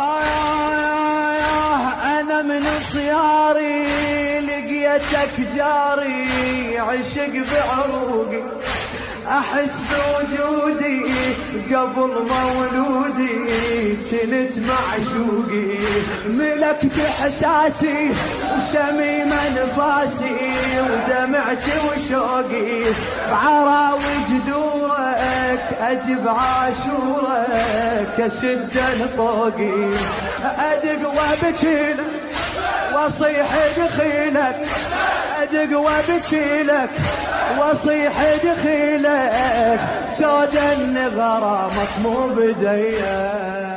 أنا من صياري لقيتك جاري، عشق بعروقي أحس بوجودي، قبل مولودي كنت معشوقي، ملكت إحساسي وشميم أنفاسي ودمعتي وشوقي، بعراوي جدورك أجب عاشورك أشد فوقي، أدق وابكيلك واصيح دخيلك، أدق وابكيلك واصيح دخيلك، سودا ان غرامك مو بديك.